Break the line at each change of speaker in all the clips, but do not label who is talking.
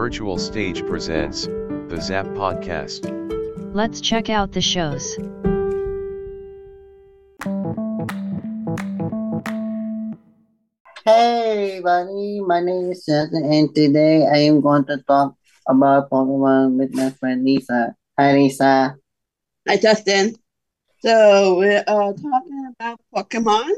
Virtual Stage presents the Zap Podcast.
Let's check out the shows.
Hey everybody, my name is Justin and today I am going to talk about Pokemon with my friend Lisa. Hi Lisa.
Hi, Justin. So we're talking about Pokemon.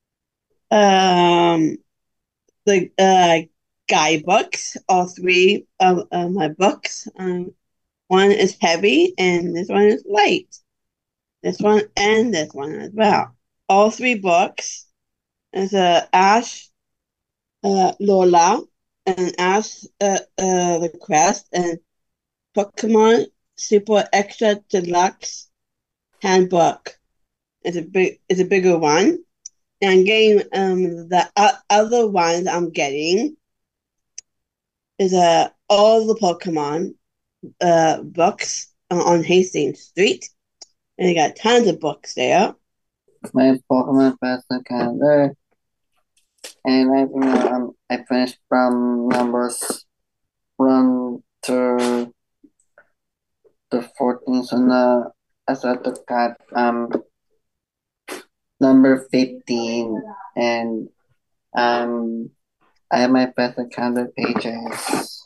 The guidebooks, all three of my books. One is heavy and this one is light. This one and this one as well. All three books is Ash, Lola, and Ash, the Quest, and Pokemon Super Extra Deluxe Handbook. It's a bigger one. And I'm getting the other ones I'm getting is all the Pokemon books on Hastings Street. And I got tons of books there.
My Pokemon Master calendar. And I finished from numbers 1 to the 14th. So now I started at number 15 and I have my best calendar pages.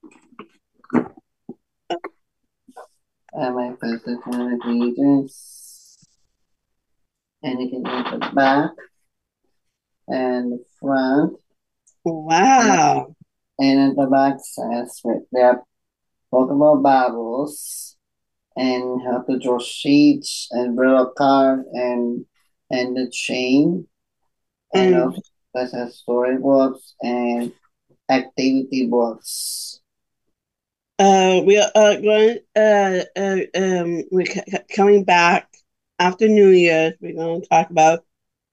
I have my best calendar pages. And you can read the back and the front.
Wow.
And at the back says they have Pokemon Battles and how to draw sheets and draw a card and the chain. And also that has storybooks and activity books.
We are going. Coming back after New Year's. We're going to talk about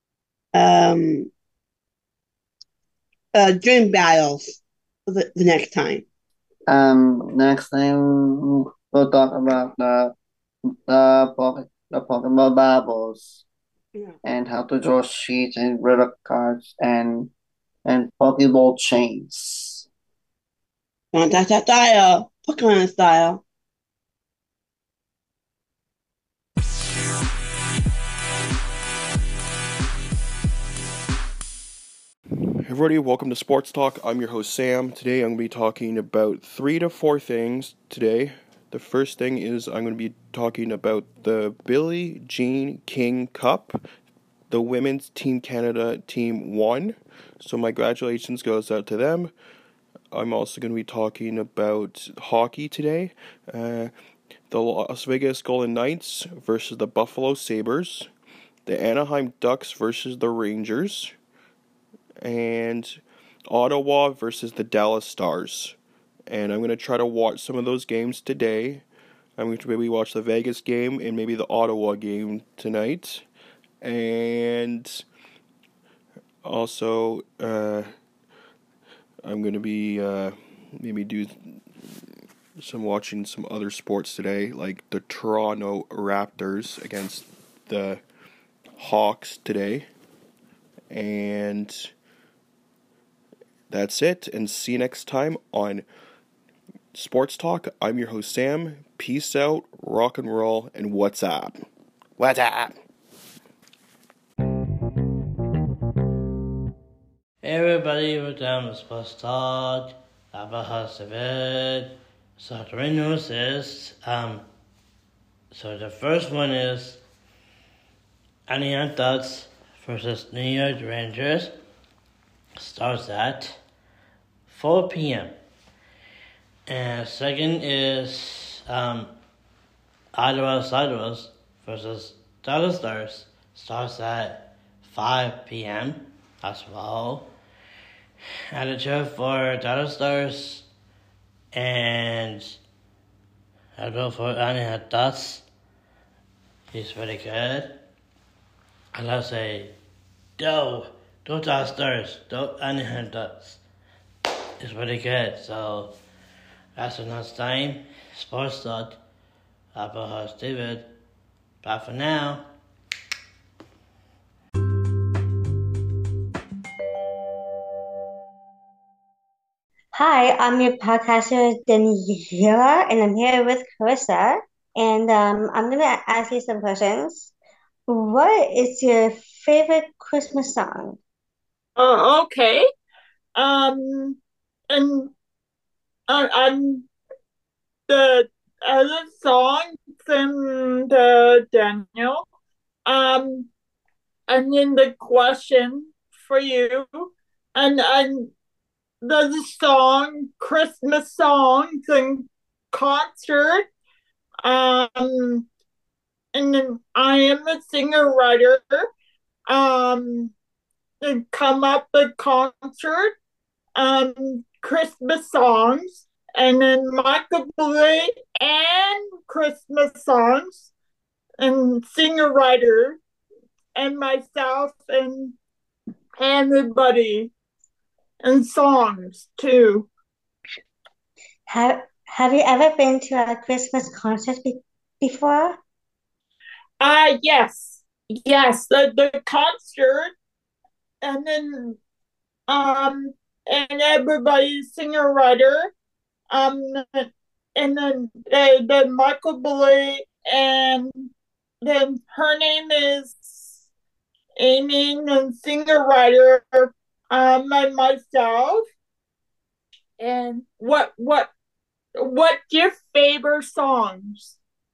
dream battles the next time.
Next time we'll talk about the Pokemon Battles.
Yeah.
And how to draw sheets and riddle cards and Pokeball chains.
That's that style, Pokemon style.
Hey everybody, welcome to Sports Talk. I'm your host Sam. Today I'm going to be talking about 3 to 4 things today. The first thing is I'm going to be talking about the Billie Jean King Cup. The Women's Team Canada team won, so my congratulations goes out to them. I'm also going to be talking about hockey today. The Las Vegas Golden Knights versus the Buffalo Sabres. The Anaheim Ducks versus the Rangers. And Ottawa versus the Dallas Stars. And I'm going to try to watch some of those games today. I'm going to maybe watch the Vegas game and maybe the Ottawa game tonight. And also, I'm going to be maybe do watching some other sports today, like the Toronto Raptors against the Hawks today. And that's it, and see you next time on Sports Talk. I'm your host, Sam. Peace out, rock and roll, and what's up? What's up?
Hey everybody, we're down with Sports Talk. So the news is, so the first one is Anaheim Ducks versus New York Rangers. Starts at 4 p.m. And second is Ottawa Sidewalls versus Dallas Stars. Starts at 5 p.m. as well. And a cheer for Dallas Stars. And I'll go for Anaheim Ducks. He's pretty good. And I'll say, don't Dallas Stars, don't Anaheim Ducks. It's pretty good. So that's the next time. Sports Talk. I'm your host David. Bye for now.
Hi, I'm your podcaster, Daniela, and I'm here with Carissa. And I'm going to ask you some questions. What is your favorite Christmas song?
Okay. Um, and I'm the other song from the Daniel. Um, and then the question for you, and the song Christmas songs and concert. Um, and then I am a singer writer. Um, and come up with concert. Christmas songs, and then Michael Bublé and Christmas songs, and singer writer, and myself, and everybody, and songs too.
Have you ever been to a Christmas concert before?
Yes, the concert, and then and everybody singer writer, um, and then the Michael Bublé, and then her name is Amy, and singer writer, and myself. And what's your favorite songs?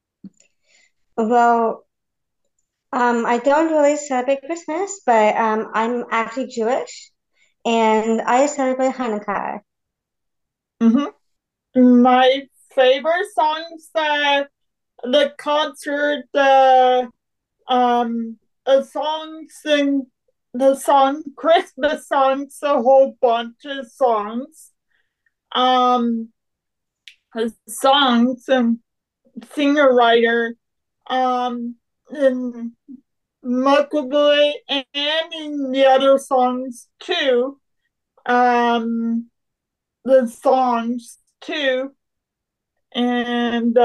Well, I don't really celebrate Christmas, but I'm actually Jewish, and I celebrate Hanukkah.
My favorite songs, the concert, the songs, and the song Christmas songs, a whole bunch of songs, um, songs and singer writer, and Muckably, and in the other songs too, um, the songs too, and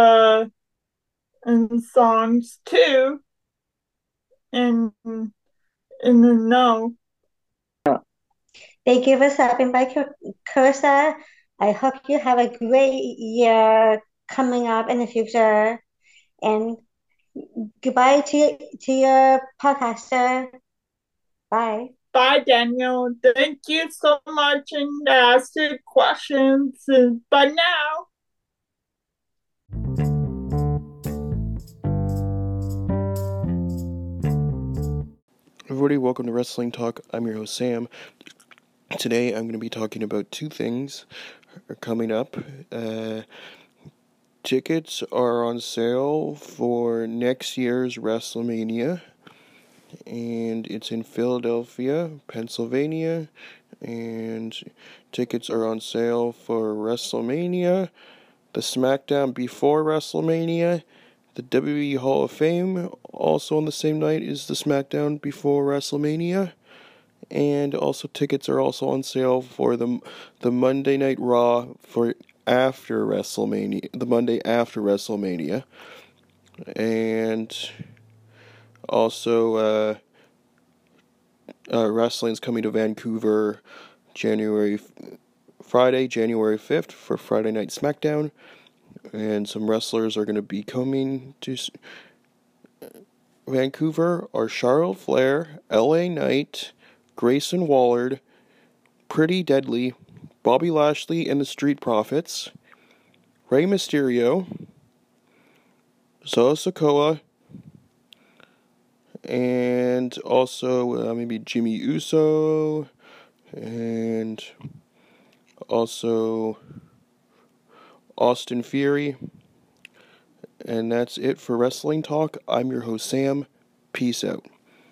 songs too, and no.
Thank you for stopping by, Carissa. I hope you have a great year coming up in the future. And goodbye to your podcaster. Bye.
Bye, Daniel. Thank you so much, and ask your questions. Bye now.
Everybody, welcome to Wrestling Talk. I'm your host, Sam. Today, I'm going to be talking about two things are coming up. Tickets are on sale for next year's WrestleMania, and it's in Philadelphia, Pennsylvania, and tickets are on sale for WrestleMania, the SmackDown before WrestleMania, the WWE Hall of Fame, also on the same night as the SmackDown before WrestleMania, and also tickets are also on sale for the Monday Night Raw for after WrestleMania, the Monday after WrestleMania, and also wrestling's coming to Vancouver Friday, January 5th for Friday Night SmackDown, and some wrestlers are going to be coming to Vancouver are Charlotte Flair, LA Knight, Grayson Waller, Pretty Deadly, Bobby Lashley and the Street Profits, Rey Mysterio, Solo Sikoa, and also maybe Jimmy Uso, and also Austin Theory. And that's it for Wrestling Talk. I'm your host, Sam. Peace out.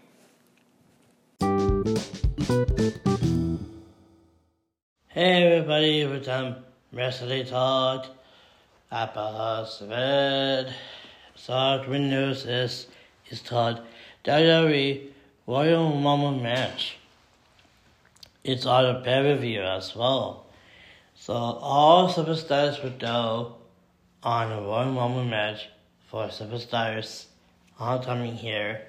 Hey everybody, we're done Wrestling Talk. Episode Windows is called WWE Royal Rumble Match. It's on a pay-per-view as well. So all superstars would go on a Royal Rumble match for superstars all coming here.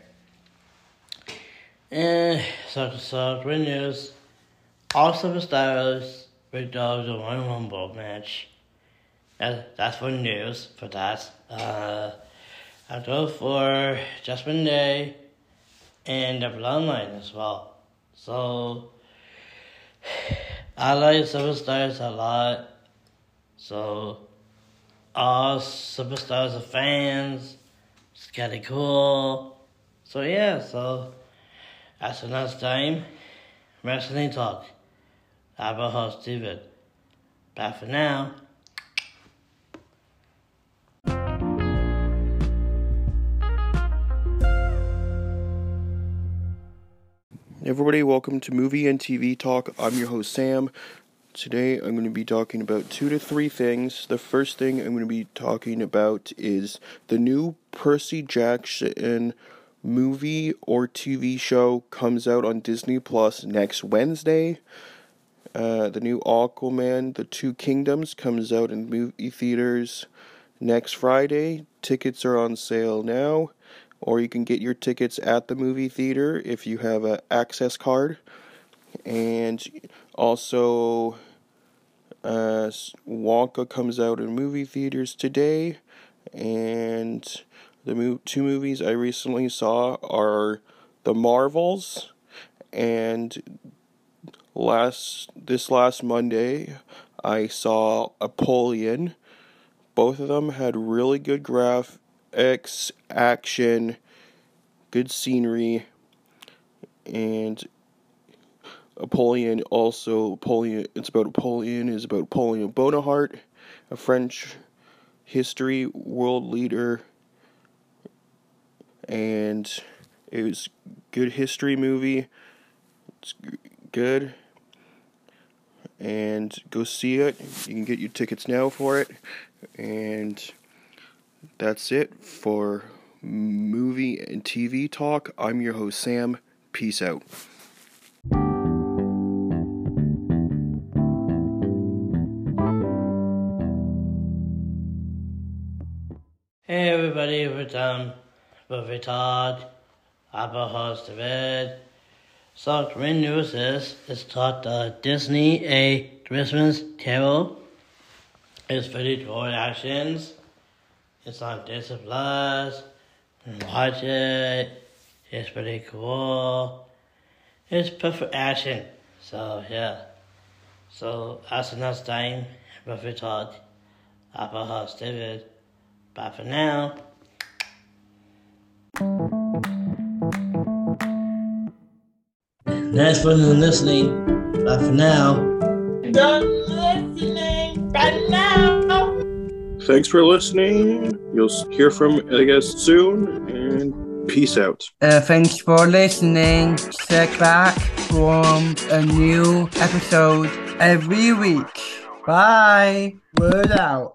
And so good news. All superstars Big Dog the Royal Rumble match. That's for news for that. I go for Judgment Day and the Bloodline as well. So I like Superstars a lot. So all Superstars are fans. It's kinda cool. So yeah, so that's the next time. Wrestling Talk. I'm your host, David. Bye for now.
Everybody, welcome to Movie and TV Talk. I'm your host, Sam. Today, I'm going to be talking about 2 to 3 things. The first thing I'm going to be talking about is the new Percy Jackson movie or TV show comes out on Disney Plus next Wednesday. The new Aquaman, The Two Kingdoms, comes out in movie theaters next Friday. Tickets are on sale now. Or you can get your tickets at the movie theater if you have an access card. And also, Wonka comes out in movie theaters today. And the 2 movies I recently saw are The Marvels and this last Monday I saw Apollyon. Both of them had really good graphics, action, good scenery, and Apollyon is about Napoleon Bonaparte, a French history world leader, and it was a good history movie. It's good, and go see it. You can get your tickets now for it, and that's it for Movie and TV Talk. I'm your host, Sam. Peace out.
Hey everybody, we're done with Movie Talk. I'm your host, David. So, green news is, it's taught Disney A Christmas Carol. It's 52 actions. It's on Disney Plus. Watch it. It's pretty cool. It's perfect action. So, yeah. So, that's the next time. Movie Talk. I'm your host, David. Bye for now. Thanks for listening. Bye for now.
Done listening. Bye now.
Thanks for listening. You'll hear from, I guess, soon, and peace out.
Thanks for listening. Check back from a new episode every week. Bye. Word out.